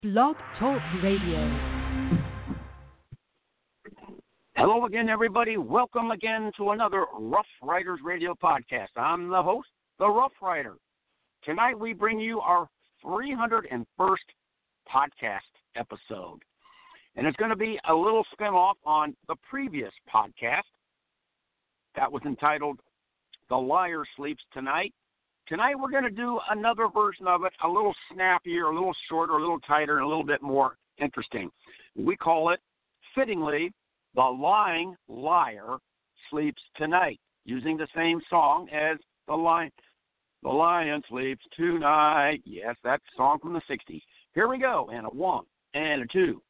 Blog Talk Radio. Hello again, everybody. Welcome again to another Rough Riders Radio podcast. I'm the host, the Rough Rider. Tonight we bring you our 301st podcast episode. And it's going to be a little spin-off on the previous podcast that was entitled The Liar Sleeps Tonight. Tonight we're going to do another version of it, a little snappier, a little shorter, a little tighter, and a little bit more interesting. We call it, fittingly, The Lying Liar Sleeps Tonight, using the same song as The Lion Sleeps Tonight. Yes, that song from the 60s. Here we go, and a one, and a two.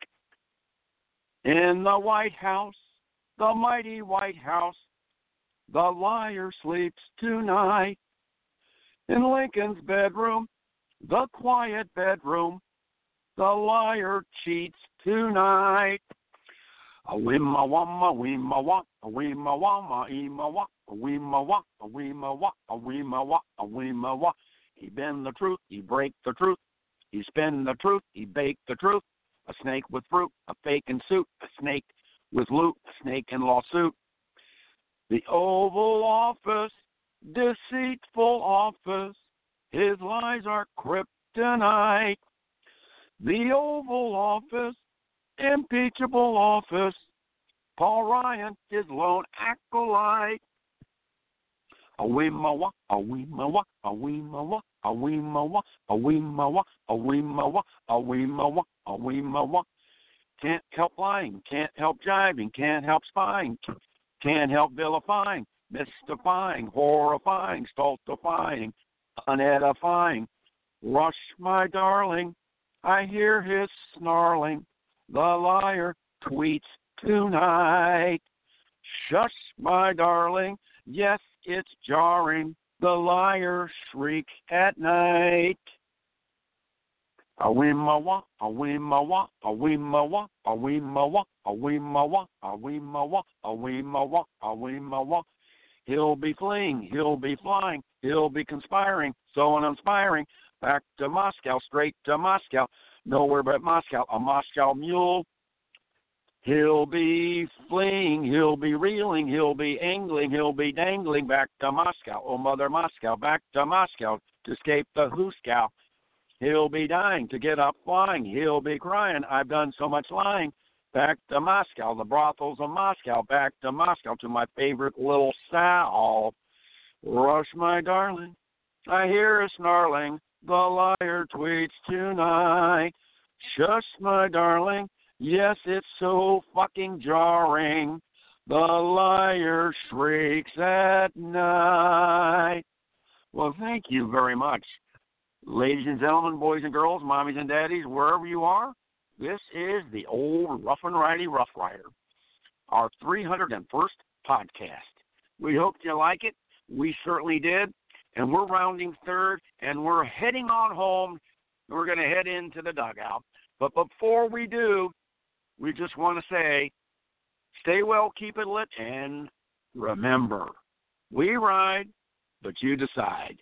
In the White House, the mighty White House, the liar sleeps tonight. In Lincoln's bedroom, the quiet bedroom, the liar cheats tonight. A wimma wamma wimma wa, a wimma wamma ema wa, a wimma wa, a wimma wa, a wimma wa, a wimma wa. He bend the truth, he break the truth, he spin the truth, he bake the truth. A snake with fruit, a fake in suit, a snake with loot, a snake in lawsuit. The Oval Office, deceitful office, his lies are kryptonite. The Oval Office, impeachable office, Paul Ryan, his lone acolyte. A wimma wa, a wimma wa, a wimma wa, a wimma wa, a wimma wa, a wimma wa, a wimma wa, a wimma wa. Can't help lying, can't help jiving, can't help spying, can't help vilifying, mystifying, horrifying, stultifying, unedifying. Rush, my darling, I hear his snarling. The liar tweets tonight. Shush, my darling, yes, it's jarring. The liar shrieks at night. A wimma wa, a wimma wa, a wimma wa, a wimma wa, a wimma wa, a wimma wa, a wimma wa, a wimma wa. He'll be fleeing, he'll be flying, he'll be conspiring, so uninspiring. Back to Moscow, straight to Moscow, nowhere but Moscow, a Moscow mule. He'll be fleeing, he'll be reeling, he'll be angling, he'll be dangling. Back to Moscow, oh mother Moscow, back to Moscow to escape the Huskow. He'll be dying to get up flying, he'll be crying, I've done so much lying. Back to Moscow, the brothels of Moscow, back to Moscow to my favorite little Sal. Rush, my darling, I hear a snarling, the liar tweets tonight. Shush, my darling, yes, it's so fucking jarring. The liar shrieks at night. Well, thank you very much. Ladies and gentlemen, boys and girls, mommies and daddies, wherever you are, this is the old Rough and Ridey Rough Rider, our 301st podcast. We hope you like it. We certainly did. And we're rounding third, and we're heading on home. We're going to head into the dugout. But before we do, we just want to say, stay well, keep it lit, and remember, we ride, but you decide.